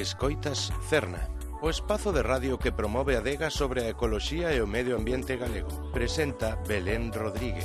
Escoitas Cerna, o espazo de radio que promove a adega sobre a ecoloxía e o medio ambiente galego. Presenta Belén Rodríguez.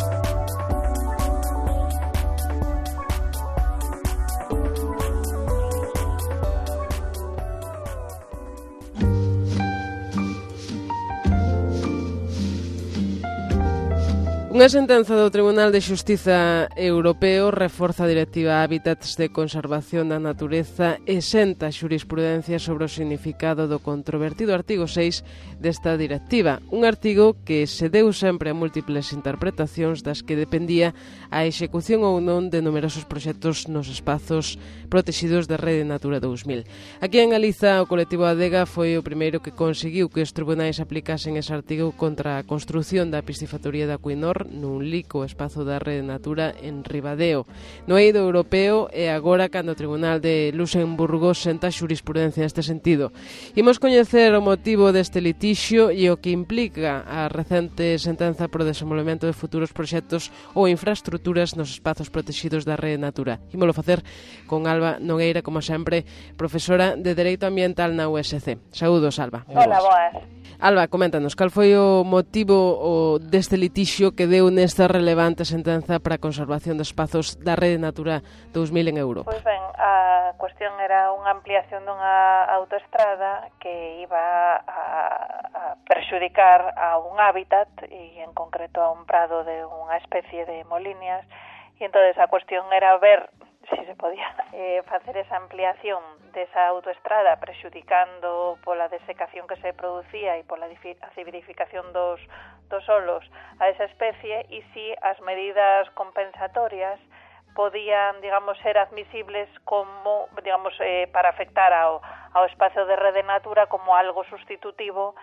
Unha sentenza do Tribunal de Xustiza Europeo reforza a Directiva Hábitats de Conservación da Natureza e senta a xurisprudencia sobre o significado do controvertido artigo 6 desta directiva. Un artigo que se deu sempre a múltiples interpretacións das que dependía a execución ou non de numerosos proxectos nos espazos protexidos da Rede Natura 2000. Aquí en Galiza, o colectivo Adega foi o primeiro que conseguiu que os tribunais aplicasen ese artigo contra a construción da piscifactoría da Cuinor nun lico espazo da Rede Natura en Ribadeo. No eido europeo e agora cando o Tribunal de Luxemburgo senta xurisprudencia neste sentido. Imos coñecer o motivo deste litixio e o que implica a recente sentenza pro desenvolvemento de futuros proxectos ou infraestruturas nos espazos protexidos da Rede Natura. Ímolo facer con Alba Nogueira, como sempre, profesora de Dereito Ambiental na USC. Saúdos, Alba. Hola, boas. Alba, coméntanos, cal foi o motivo deste litixio que deu nesta relevante sentenza para a conservación de espazos da Rede Natura 2000 en Europa? Pois ben, a cuestión era unha ampliación dunha autoestrada que iba a perxudicar a un hábitat e en concreto a un prado de unha especie de molinias, e entonces a cuestión era ver si se podía facer esa ampliación desa autoestrada prexudicando pola desecación que se producía e pola acidificación dos solos a esa especie, e si as medidas compensatorias podían, digamos, ser admisibles como, digamos, para afectar ao espacio de Rede Natura como algo sustitutivo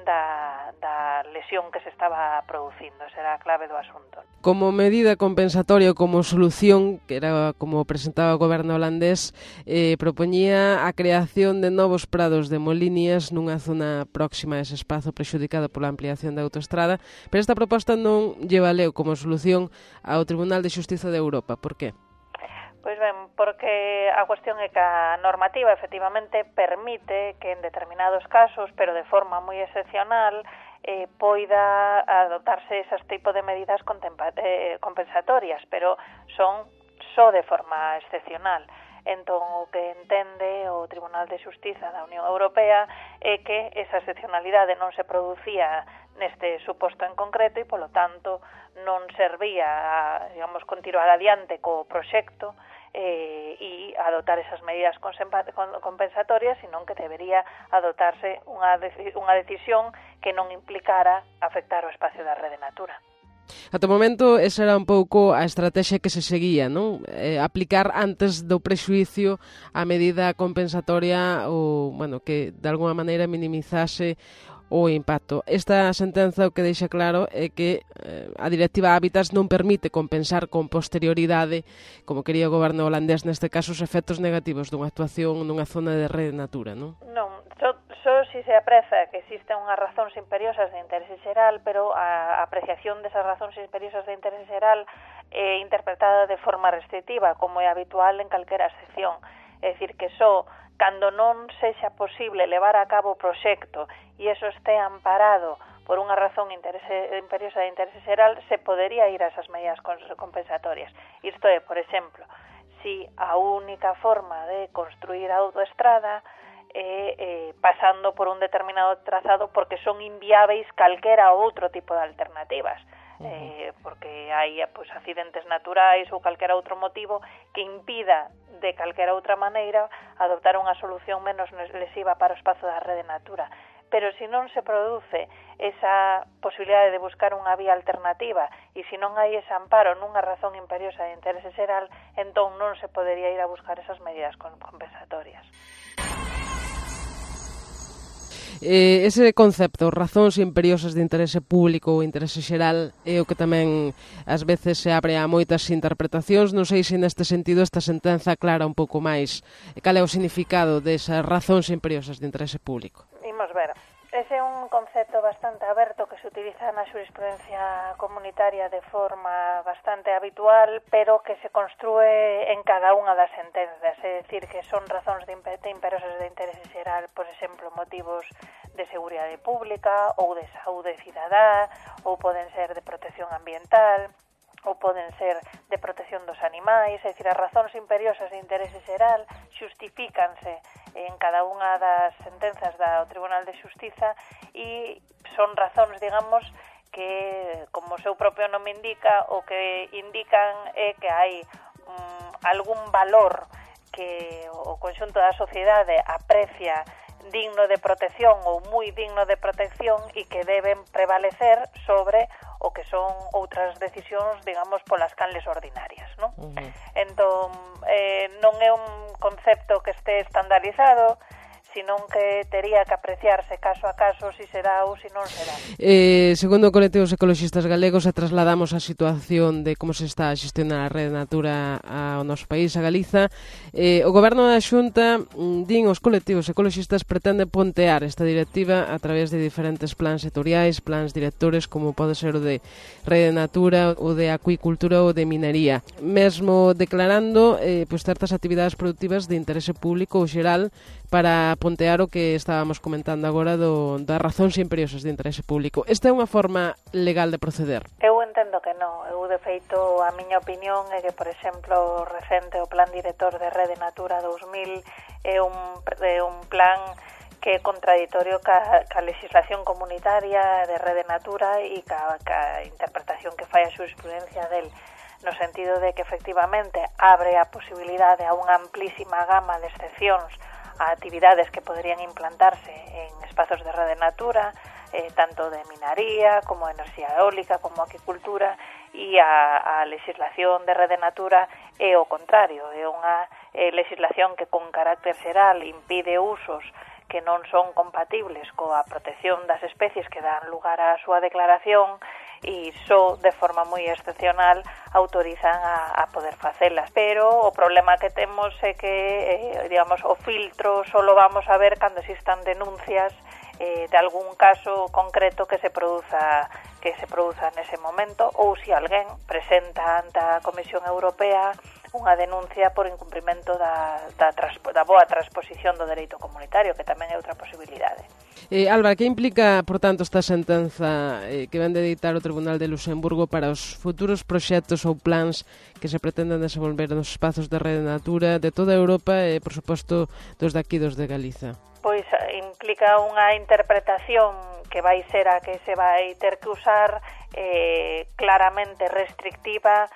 da lesión que se estaba producindo. Esa era a clave do asunto. Como medida compensatoria ou como solución, que era como presentaba o goberno holandés, propoñía a creación de novos prados de molinias nunha zona próxima a ese espazo prexudicado pola ampliación da autoestrada, pero esta proposta non lle valeu como solución ao Tribunal de Xustiza de Europa. Por qué? Pois ben, porque a cuestión é que a normativa efectivamente permite que en determinados casos, pero de forma moi excepcional, poida adoptarse esas tipo de medidas compensatorias, pero son só de forma excepcional. Entón, o que entende o Tribunal de Xustiza da Unión Europea é que esa excepcionalidade non se producía neste suposto en concreto e, polo tanto, non servía a, digamos, continuar adiante co proxecto e adoptar esas medidas compensatorias, senón que debería adoptarse unha decisión que non implicara afectar o espacio da Rede Natura. Ata o momento, esa era un pouco a estrategia que se seguía, non? Aplicar antes do prexuicio a medida compensatoria ou, bueno, que de alguma maneira minimizase o impacto. Esta sentenza o que deixa claro é que a Directiva Hábitats non permite compensar con posterioridade, como quería o goberno holandés neste caso, os efectos negativos dunha actuación nunha zona de Rede Natura, non? Non, só si se apreza que existen unhas razóns imperiosas de interese xeral, pero a apreciación desas razóns imperiosas de interese xeral é interpretada de forma restrictiva, como é habitual en calquera excepción. É dicir, que só cando non sexa posible levar a cabo o proxecto e eso este amparado por unha razón imperiosa de interese xeral, se podería ir a esas medidas compensatorias. Isto é, por exemplo, si a única forma de construir a autoestrada é pasando por un determinado trazado porque son inviáveis calquera outro tipo de alternativas. Porque hai pues, accidentes naturais ou calquera outro motivo que impida de calquera outra maneira adoptar unha solución menos lesiva para o espazo da Rede Natura. Pero se non se produce esa posibilidade de buscar unha vía alternativa e se non hai ese amparo nunha razón imperiosa de interese xeral, entón non se podería ir a buscar esas medidas compensatorias. Ese concepto, razóns imperiosas de interese público ou interese xeral, é o que tamén ás veces se abre a moitas interpretacións. Non sei se neste sentido esta sentenza aclara un pouco máis cal é o significado desas razóns imperiosas de interese público. Imos ver. Ese é un concepto bastante aberto que se utiliza na xurisprudencia comunitaria de forma bastante habitual, pero que se construe en cada unha das sentenzas, é dicir, que son razóns de imperiosas de interese xeral, por exemplo, motivos de seguridade pública ou de saúde cidadá, ou poden ser de protección ambiental, ou poden ser de protección dos animais, é dicir, as razóns imperiosas de interese xeral xustifícanse en cada unha das sentenzas do Tribunal de Xustiza e son razóns, digamos, que, como o seu propio nome indica, o que indican é que hai algún valor que o conxunto da sociedade aprecia digno de protección ou moi digno de protección e que deben prevalecer sobre o que son outras decisións, digamos, polas canles ordinarias, non? Entón, non é un concepto que este estandarizado, senón que tería que apreciarse caso a caso si será ou si non será. Segundo o colectivo Os Ecoloxistas Galegos, se trasladamos a situación de como se está a xestionar a Rede Natura ao noso país, a Galiza, o Goberno da Xunta, din os colectivos ecoloxistas, pretende pontear esta directiva a través de diferentes plans sectoriais, plans directores, como pode ser o de Rede Natura, o de acuicultura ou de minería, mesmo declarando certas actividades productivas de interese público ou xeral para pontear o que estábamos comentando agora das razóns imperiosas de interese público. Esta é unha forma legal de proceder? Eu entendo que non. Eu, de feito, a miña opinión é que, por exemplo, recente o Plan Director de Rede Natura 2000 é un plan que é contradictorio ca legislación comunitaria de Rede Natura e ca interpretación que fai a xurisprudencia del, no sentido de que, efectivamente, abre a posibilidade a unha amplísima gama de excepcións a actividades que poderían implantarse en espazos de Rede Natura, tanto de minaría como enerxía eólica, como aquicultura, e a legislación de Rede Natura é o contrario, é unha legislación que con carácter xeral impide usos que non son compatibles coa protección das especies que dan lugar á súa declaración e só de forma moi excepcional autorizan a poder facelas. Pero o problema que temos é que, digamos, o filtro só lo vamos a ver cando existan denuncias de algún caso concreto que se produza nese momento, ou se alguén presenta ante a Comisión Europea unha denuncia por incumprimento da boa transposición do dereito comunitario, que tamén é outra posibilidade. Álvaro, que implica, por tanto, esta sentenza que ven de dictar o Tribunal de Luxemburgo para os futuros proxectos ou plans que se pretenden desenvolver nos espazos de Rede Natura de toda Europa e, por suposto, dos de aquí, dos de Galiza? Pois implica unha interpretación que vai ser a que se vai ter que usar claramente restrictiva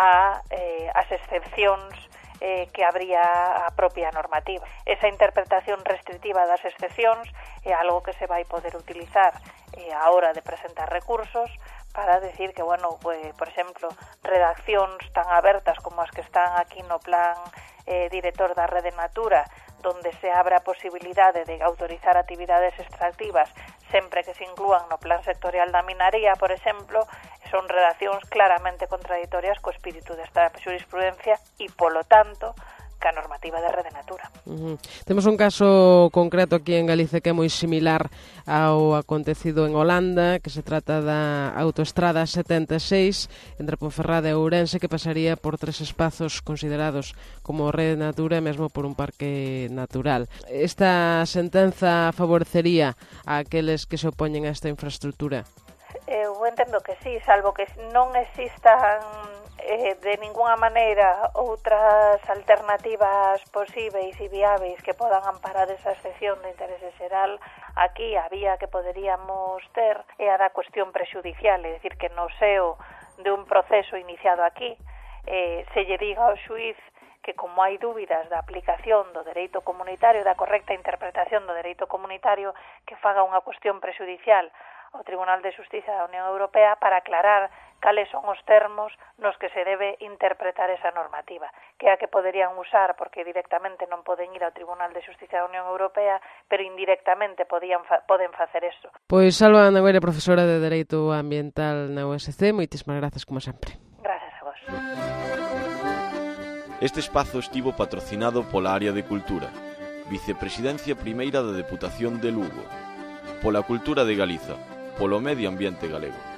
as excepcións que habría a propia normativa. Esa interpretación restrictiva das excepcións é algo que se vai poder utilizar a hora de presentar recursos para decir que, bueno, pues, por exemplo, redaccións tan abertas como as que están aquí no plan director da Rede Natura, donde se abre a posibilidade de autorizar actividades extractivas sempre que se inclúan no plan sectorial da minaría, por exemplo, son redaccións claramente contradictorias co espírito desta xurisprudencia e, polo tanto, ca normativa de Rede Natura. Temos un caso concreto aquí en Galicia que é moi similar ao acontecido en Holanda, que se trata da autoestrada 76 entre Ponferrada e Ourense, que pasaría por 3 espazos considerados como Rede Natura e mesmo por un parque natural. Esta sentenza favorecería a aqueles que se opoñen a esta infraestructura? Eu entendo que sí, salvo que non existan de ninguna maneira outras alternativas posíveis e viáveis que podan amparar esa excepción de interese xeral. Aquí a vía que poderíamos ter é a da cuestión prexudicial, é dicir, que no seo de un proceso iniciado aquí se lle diga ao xuíz que, como hai dúbidas da aplicación do dereito comunitario, da correcta interpretación do dereito comunitario, que faga unha cuestión prexudicial ao Tribunal de Xustiza da Unión Europea para aclarar cales son os termos nos que se debe interpretar esa normativa, que é a que poderían usar porque directamente non poden ir ao Tribunal de Xustiza da Unión Europea, pero indirectamente poden facer eso. Pois Alba Nagüera, profesora de Dereito Ambiental na USC, moitísimas grazas como sempre. Grazas a vos. Este espazo estivo patrocinado pola Área de Cultura, Vicepresidencia Primeira da Deputación de Lugo. pola cultura de Galiza, polo medio ambiente galego.